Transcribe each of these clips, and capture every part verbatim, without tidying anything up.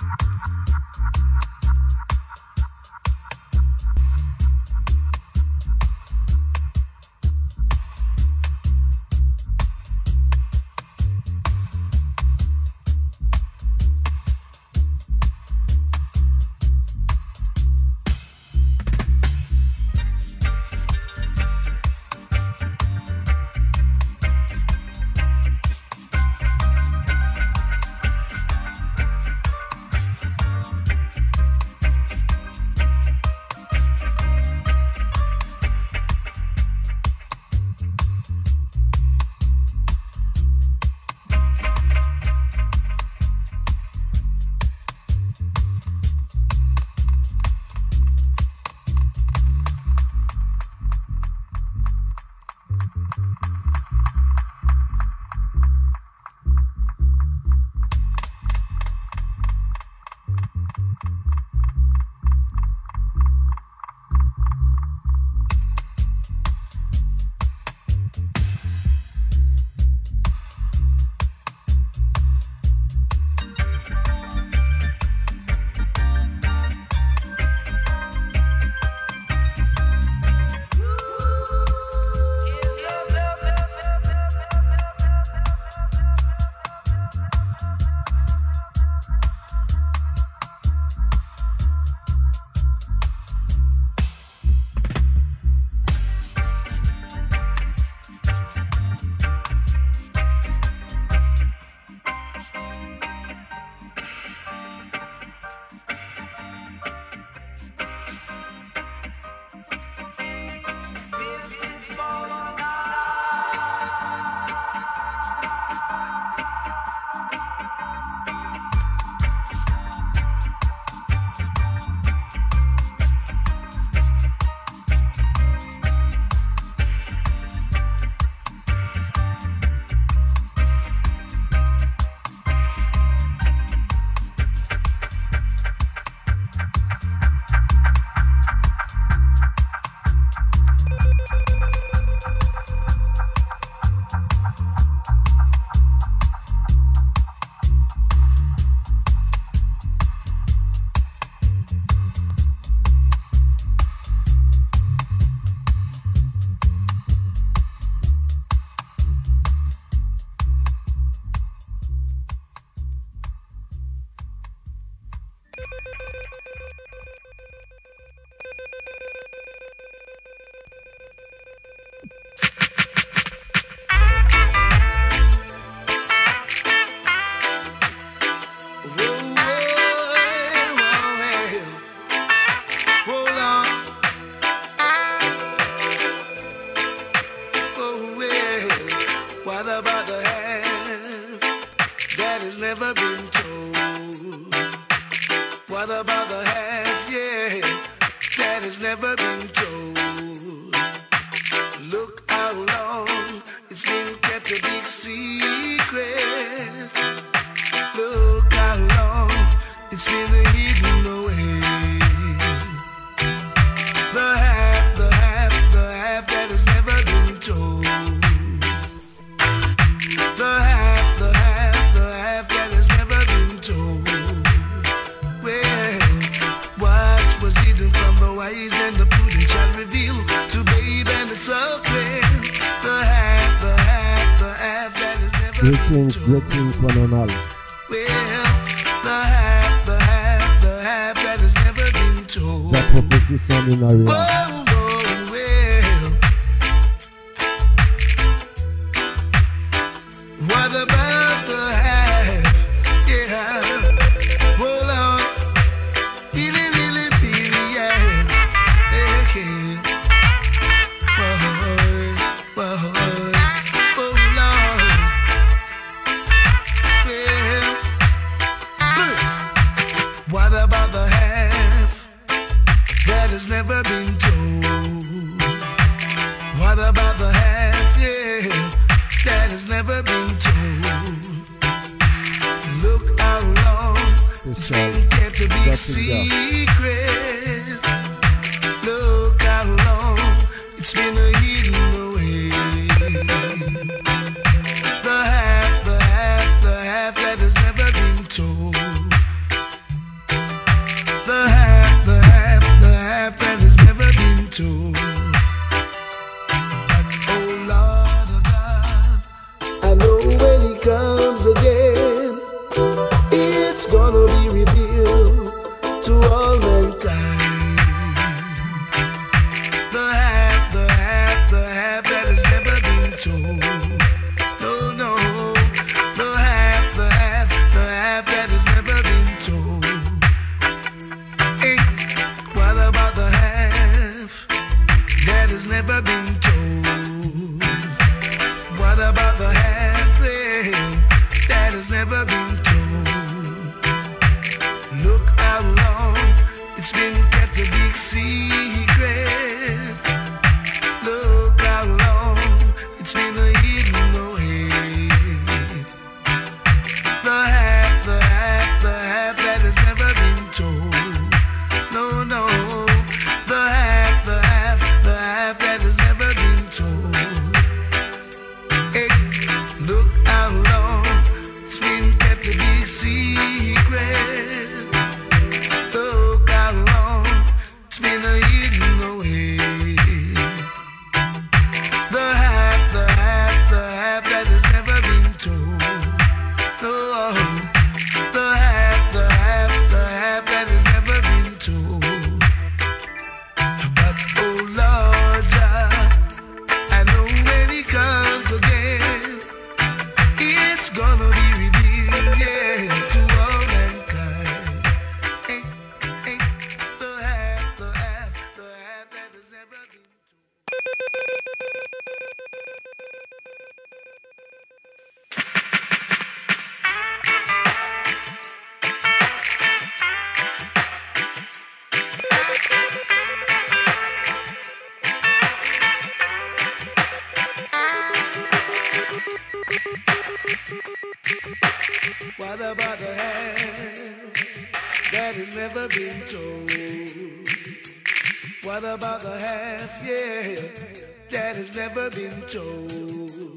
Greetings, greetings, one and all. The prophecy sound in area. Oh, oh, well. What about the half? Yeah. Hold on. Really, really, really, yeah. Hey, whoa, whoa, oh, Lord. Well, what about the half that has never been told? What about the half, yeah, that has never been told? Look how long it's been kept to be a secret. Look how long it's been a hidden away. The half, the half, the half that has never been told. gonna be revealed to all mankind. The half, the half, the half that has never been told. No, no, the half, the half, the half that has never been told. Hey, what about the half that has never been told? What about the half eh, that has never been told? Look how long it's been kept a big secret. Look how long it's been a hidden away. The half, the half, the half that has never been told. No, no, the half, the half, the half that has never been told. Hey, look how long it's been kept a big secret. Look how long it's been a hidden away. The half, the half, the half that has never been told. Oh, the half, the half, the half that has never been told. But oh Lord, Jah, I know when He comes again, it's gonna be revealed, yeah, to all mankind. Ain't, ain't the half, the half, the half that has never been told. What about the half that has never been told? What about the half, yeah, that has never been told?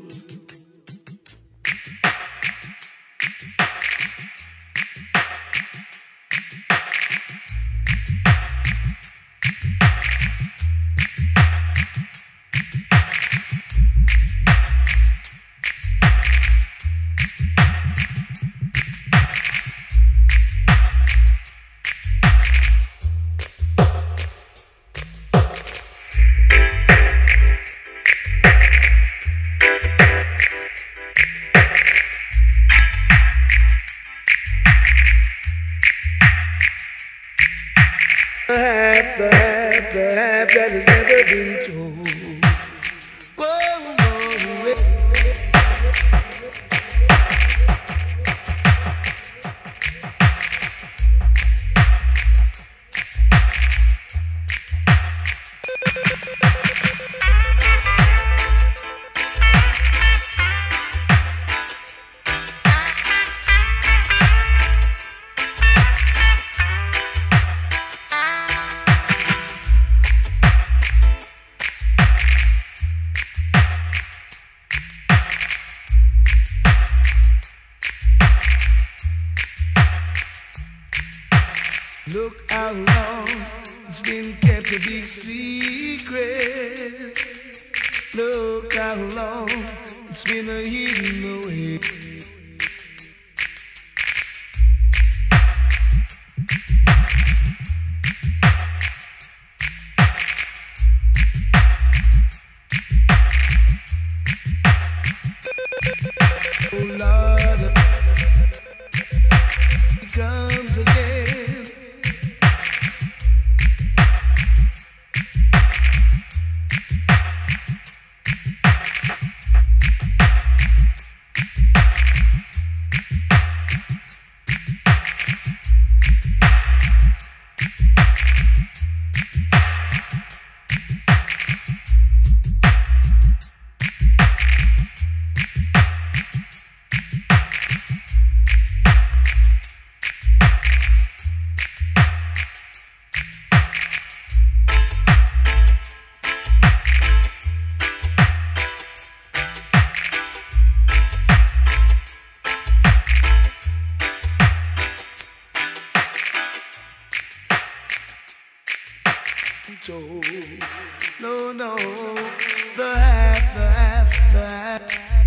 The half, the half, the half that has never been told. Whoa, whoa, whoa. Look how long it's been kept a big secret. Look how long it's been a hidden away. Oh Lord, He comes again. Told. No, no, the half, the half, the half.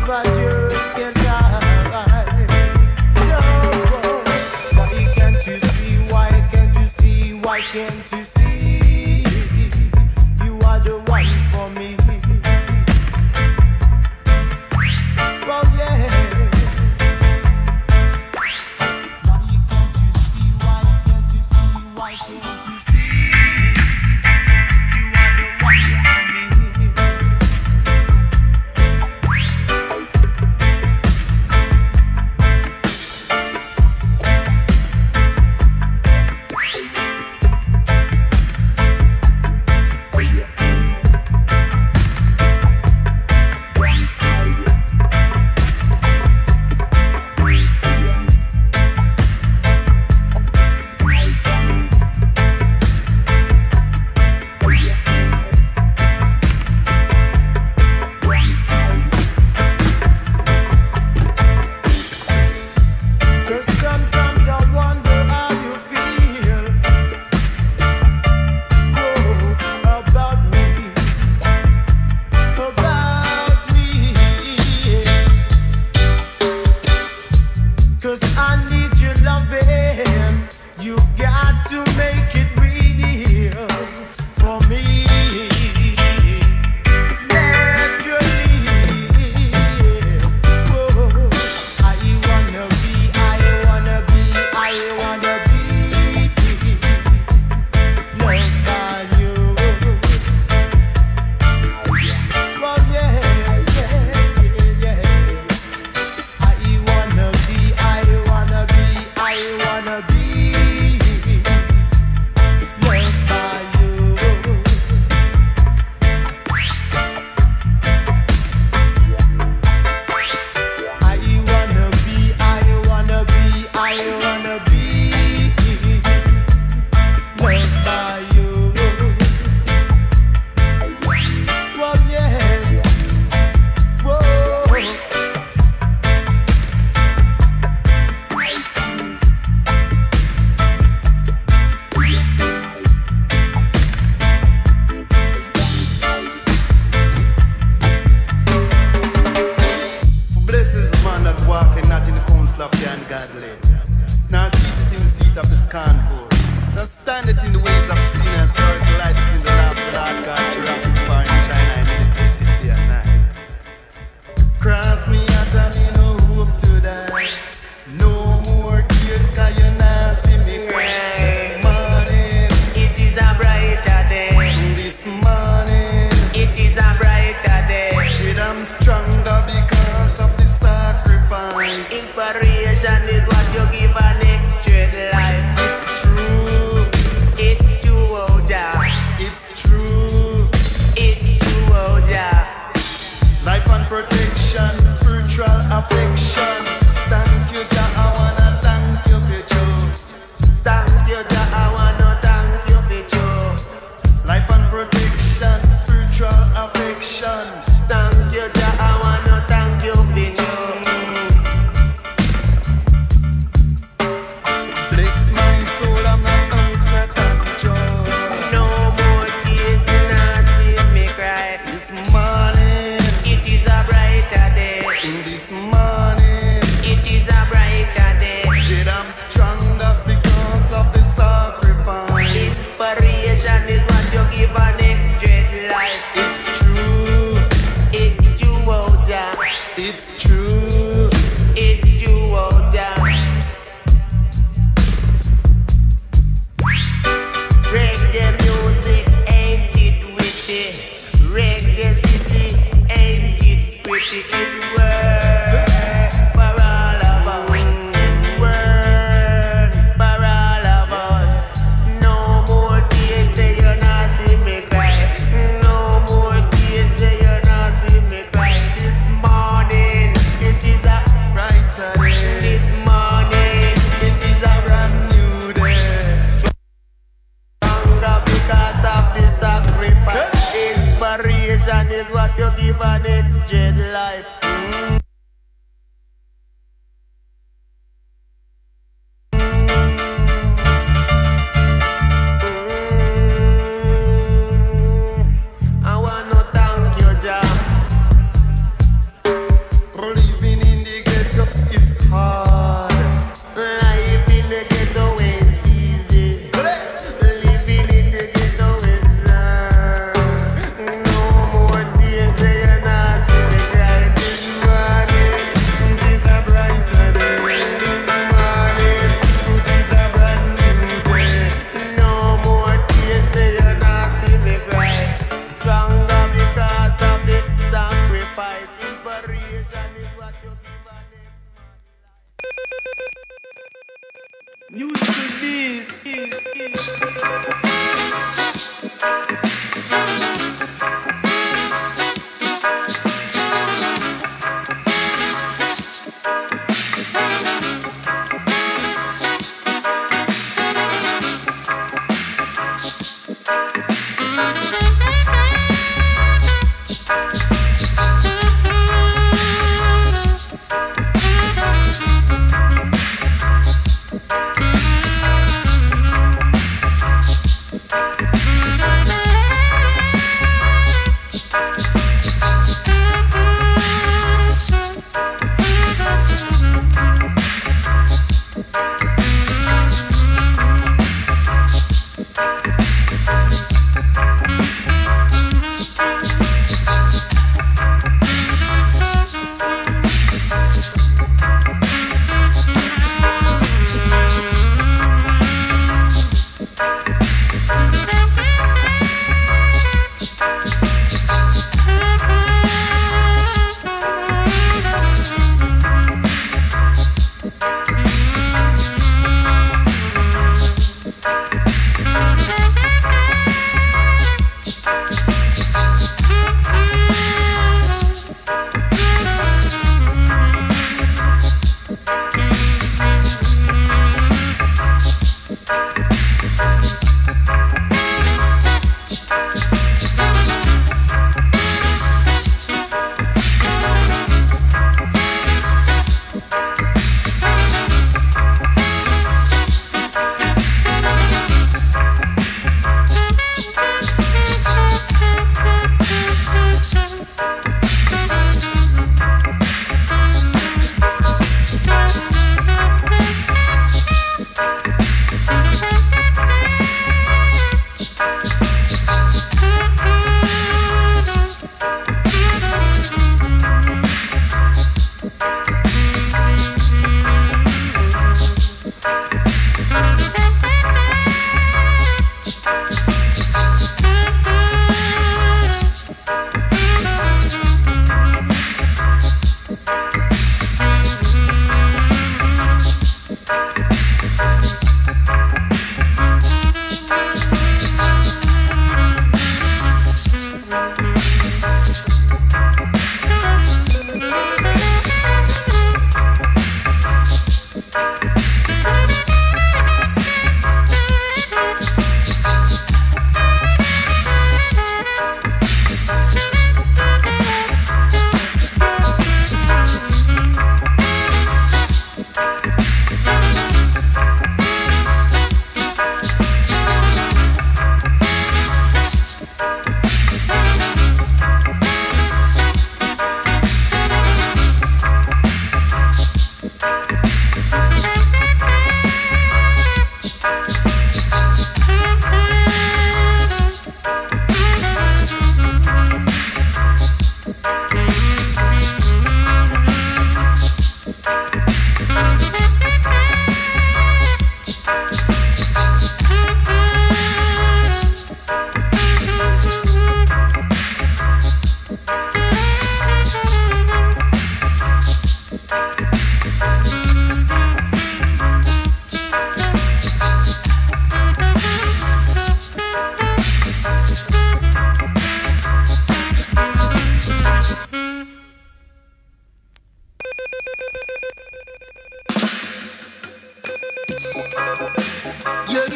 I just can't die. So, why can't you see? Why can't you see? Why can't you see? You are the one for me. Oh yeah.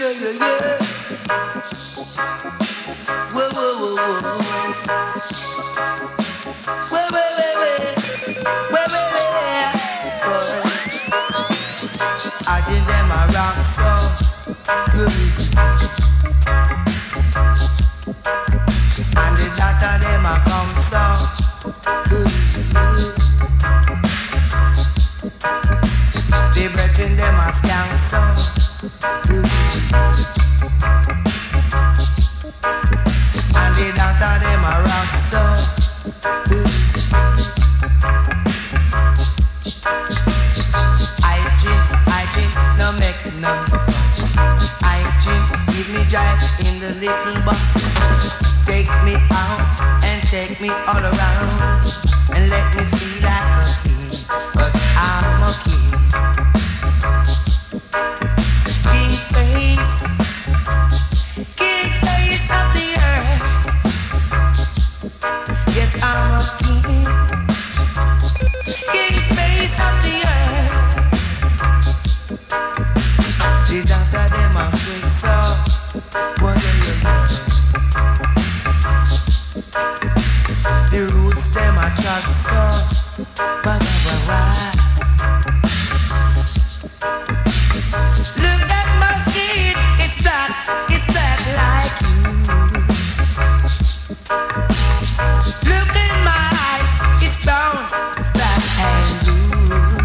yeah, yeah, yeah. Whoa, whoa, whoa, whoa. Whoa, whoa, whoa, whoa. Whoa, whoa, whoa. I think them a rock so good. And the doctor them a come so good. The brethren them a skank so good. And the doctor them a rock so good. I drink, I drink, no make no fuss. I drink, give me jive in the little bus. Take me out and take me all around and let me feel like a king, 'cause I'm a king. King face, king face of the earth. Yes, I'm a king. King face of the earth. The doctor them a swing so. What do you know? The roots them a trash so. Why, why, why? Look at my skin, it's black, it's black like you. Look in my eyes, it's brown, it's black and blue.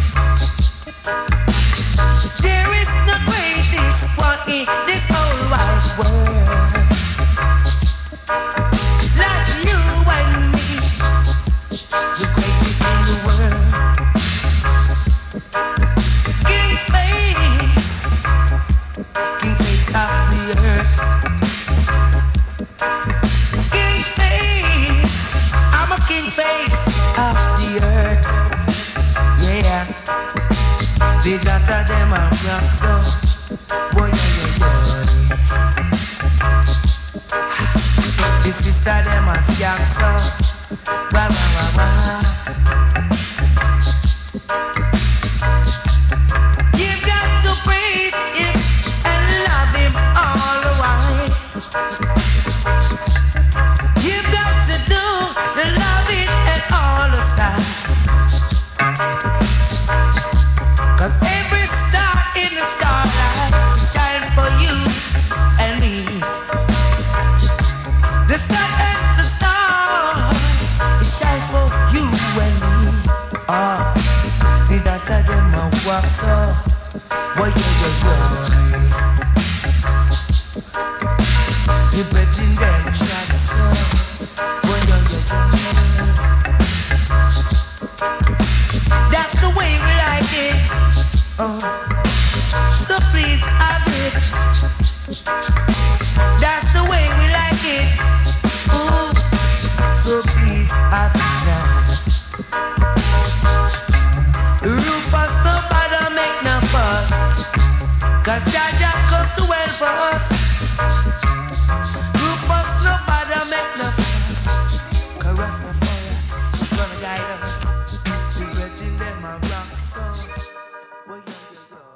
There is the greatest one in this whole wide world. Like you and me, the greatest in the world. King face, king face of the earth. King face, I'm a king face of the earth. Yeah, the doctor them a rock so. Boy, yeah, yeah, yeah. The sister them a skank so. Wah, wah, wah, wah. You've got to praise him and love him all the while. You've got to do the loving and all the stuff. 'Cause every star in the starlight shine for you and me. The sun and the stars shine for you and me. Oh, the doctor them a walk so. Boy, yeah, yeah, yeah. The brethren them trust so. Boy, yeah, yeah, yeah. That's the way we like it. Oh, so please have it. That's the way we like it. Oh, so please have it now. Rufus, no bother make no fuss, 'cause Jaja come to help us. Rufus, no bother make no fuss, 'cause Rastafari is gonna guide us. The brethren them a rock so. Well, yeah, yeah, yeah.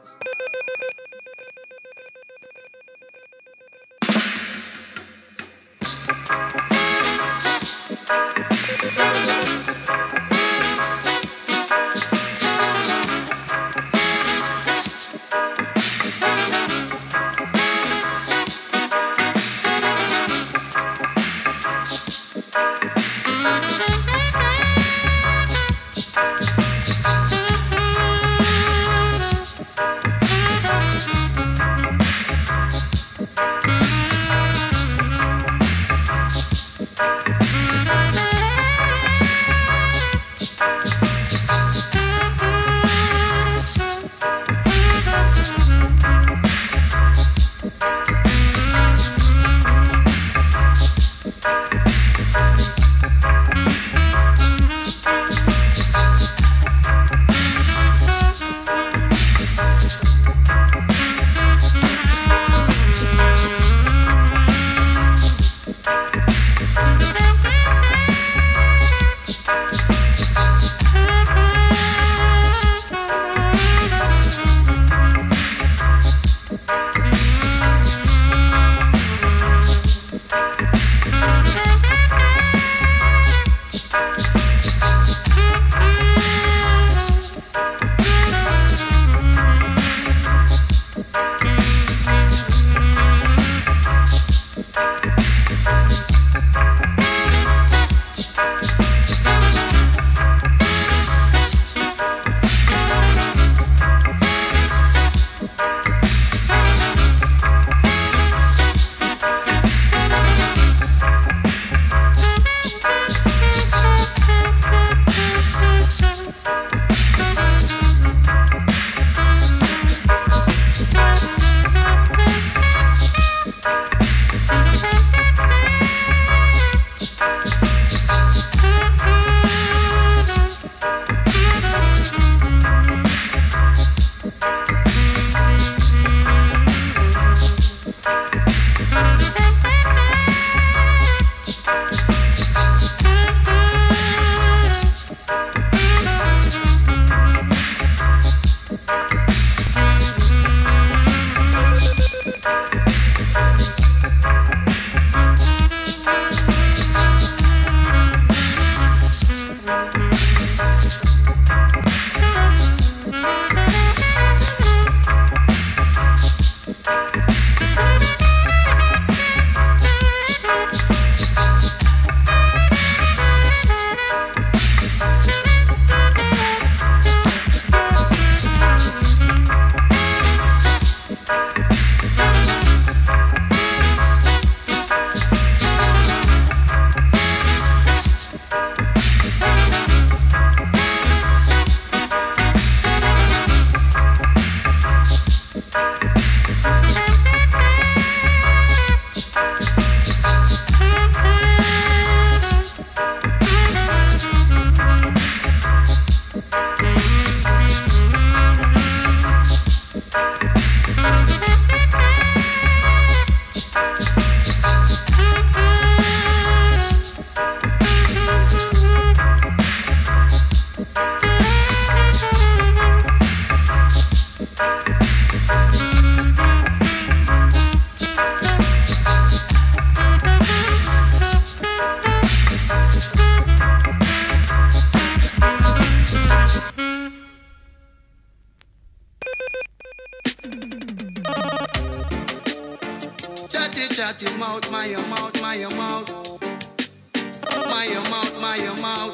shut your mouth, my your mouth, my your mouth. My your mouth, my your mouth.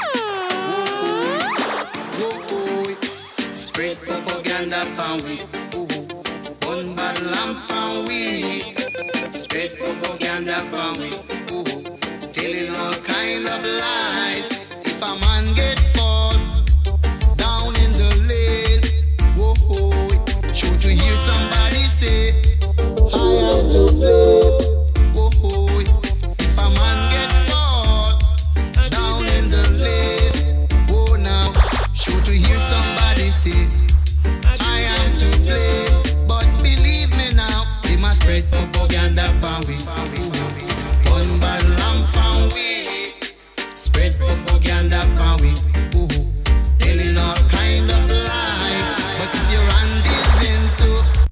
Whoa, whoa, spread propaganda from we. One bad lamp from we. Spread propaganda from we. Telling all kind of lies. If a man get fall down in the lane, whoa, sure to hear somebody say, I am to blame. Whoa, if a man get fall down in the lane, whoa, now sure to hear somebody say, I am to blame. But believe me now, they must spread propaganda from we. One bad lamb from we. Spread propaganda from we. Telling all kind of lies. But if your hand is into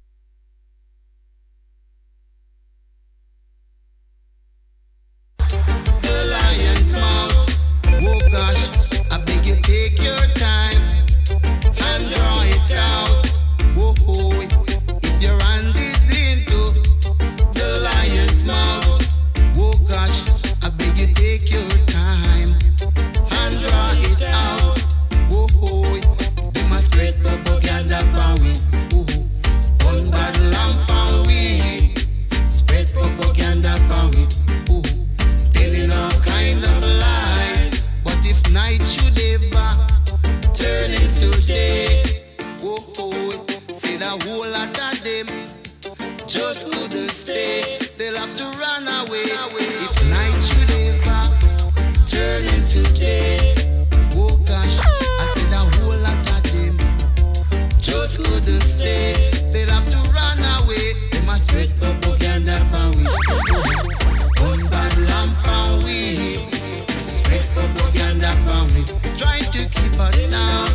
the lion's mouth, oh gosh, I beg you take your time and draw it out. Oh, oh, if your hand is into the lion's mouth, oh gosh, I beg you take your time and draw it out. Oh, oh, they must spread propaganda from we. Oh, one bad lamb from we. Spread propaganda from we. Oh, telling all kind of lies. But if night should ever turn into day, oh, oh, see the whole lot of them just couldn't stay. They'll have to run away. If night should ever turn into day, oh gosh, I said a whole lot of them just couldn't stay. They'll have to run away. They must spread propaganda from we. One bad lamb from we. Spread propaganda from we. Trying to keep us down.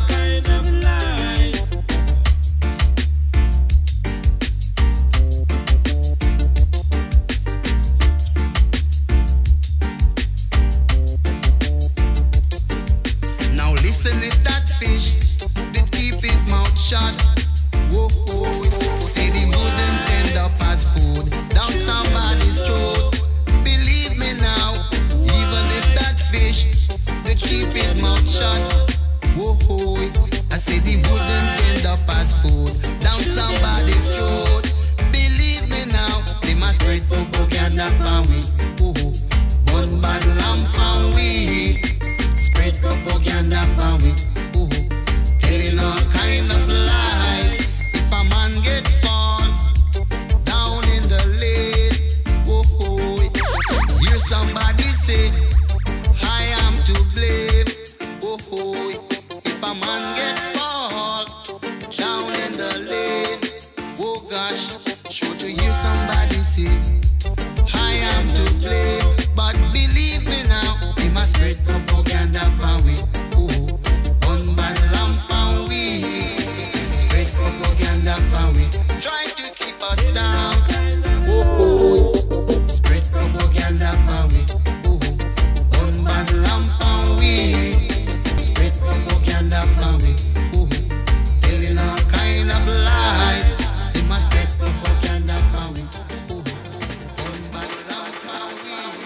Now listen, if that fish did keep his mouth shut, whoa, whoa, say the wouldn't end up as food down somebody's throat. Believe me now, even if that fish did keep his mouth shut, whoa, whoa, I say the wouldn't end up as food down somebody's throat. Believe me now, they must spread propaganda from we. Oh, one bad lamb from we. Spread propaganda from we. Oh, telling all kind of lies. If a man get fall down in the lane, oh, hear somebody say, I am to blame. Oh, if a man get fall down in the lane, oh gosh, sure to hear somebody say, I am to blame. But believe me now, we must spread propaganda from we. Oh, one bad lamb from we. Spread propaganda from we. Try to keep us down. Oh, spread propaganda from we. Oh, one bad lamb from we. Spread propaganda from we. Oh, telling all kind of lies. They must spread propaganda from we. Oh, one bad lamb from we.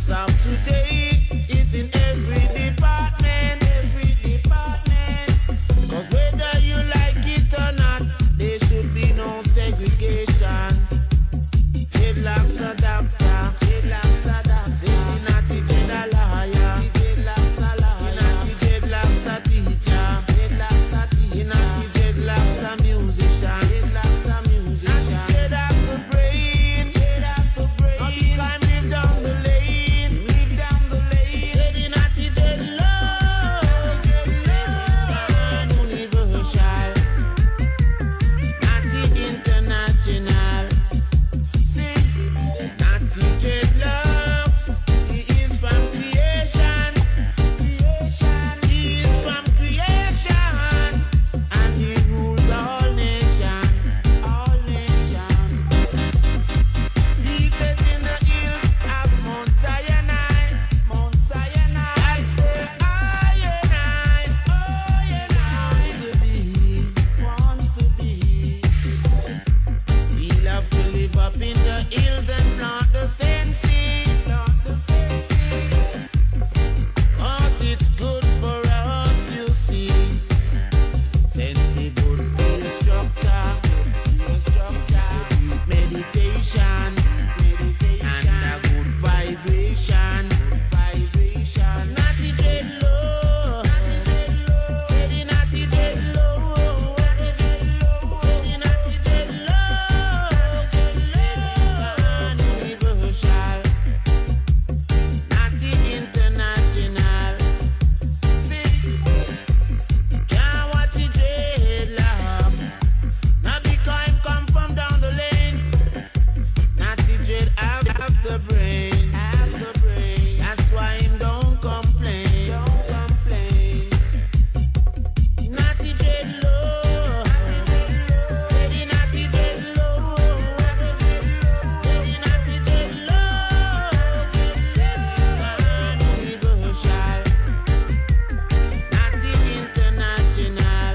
dreadlocks of today is in every department, every department. Cause whether you like it or not, there should be no segregation. Dreadlocks a doctor, dreadlocks a doctor, natty dread a lawyer, dreadlocks a lawyer, dreadlocks a teacher, dreadlocks a teacher, natty dreadlocks a musician, dreadlocks a musician, dread of the brain, dread of the brain. Not the crime live down the lane, live down the lane. Dready natty dreadlocks, dreadlocks, universal, natty international. Natty dreadlocks, he is from creation, creation. He is from creation, and he rules all nation, all nation. Seated in the hills of Mount Sinai, Mount Sinai. That's where I and I, oh and I, to be, wants to be. We love to live up in the hills and plant the sensei, plant the sensei. Cause it's good for us, you see. Sensei good for your structure, your structure. Good meditation, meditation, and a good vibration, vibration. Natty dreadlock, steady natty dreadlock, steady natty dreadlock, universal, natty international. See, can't watch the dreadlocks, not because him come from down the lane. Natty dread have, have the brain, have the brain. That's why him don't complain, don't complain. Natty dreadlock, steady natty dreadlock, steady natty dreadlock, universal, natty international.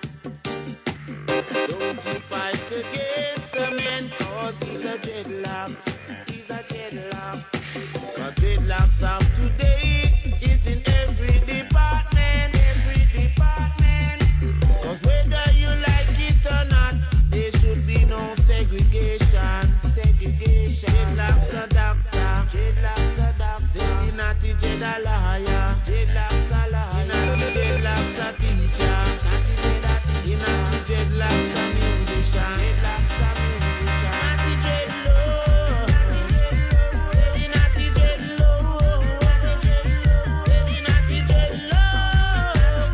Don't you fight against a man, cause he's a dreadlocks, he's a dreadlocks. Cause dreadlocks of today is in every department, every department. Cause whether you like it or not, there should be no segregation, segregation. Dreadlocks a doctor, dreadlocks a doctor, dready natty dread a lawyer, dreadlocks a lawyer, dreadlocks a teacher, natty dread a teacher, natty dreadlocks a musician, dreadlocks a musician, natty dreadlock, steady natty dreadlock, steady natty dreadlock,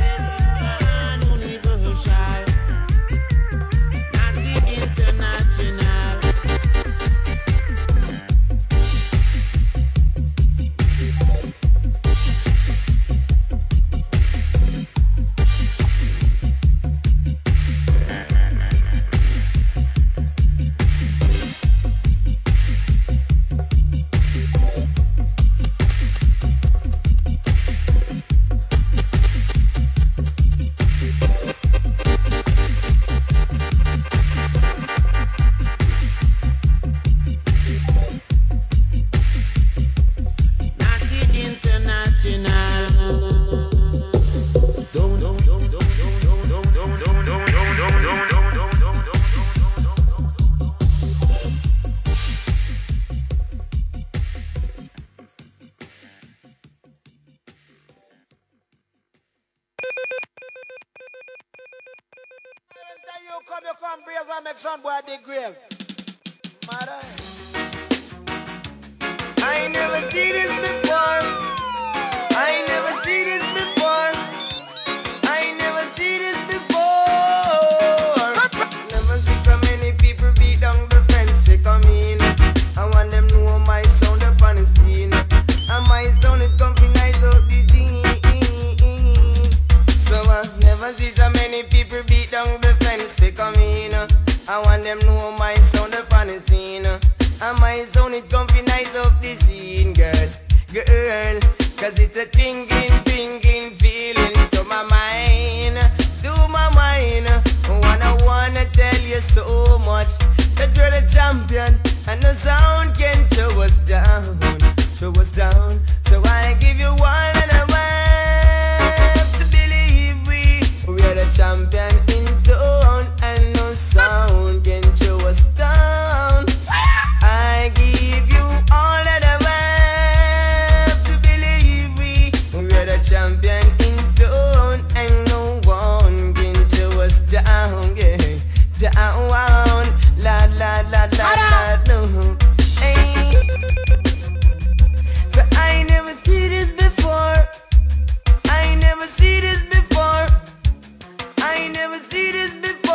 universal, natty international. Natty international. Don't don't don't don't don't don't don't don't don't don't you come, you come brave and make some boy dig grave. Mother. I never see this before. I never see this before. I never see this before. Never see so many people beat down the fence they come in. I want them know my sound upon the scene. And my sound is coming nice out the scene. So I never see so many people beat down the fence they come in. I want them know my sound upon the scene. And my sound is comfy nice off the scene, girl. Girl, champion in town, and no one can show us down, yeah, down, la la la la la, no, hey. But I never see this before. I never see this before. I never see this before.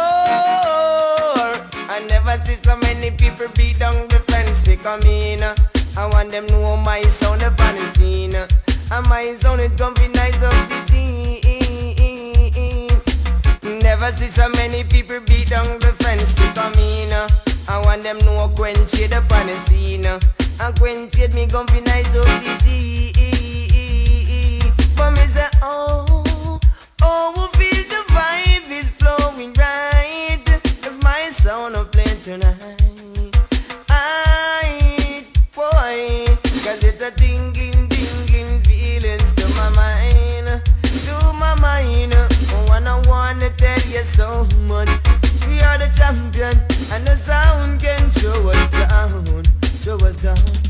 I never see so many people beat down the fence. They come in. I want them know my sound upon the scene. And my sound is gonna be nice up the scene. Never see so many people beat down the fence. They come in. I want them know quench it upon the scene. And quench it me gonna be nice up the scene. But me say oh, oh, we feel the vibe is flowing right. Cause my sound will play tonight. I, boy, cause it's a tingling, tingling feelings to my mind. To my mind, oh, and I wanna tell you so much. We are the champion, and the sound can show us down, show us down.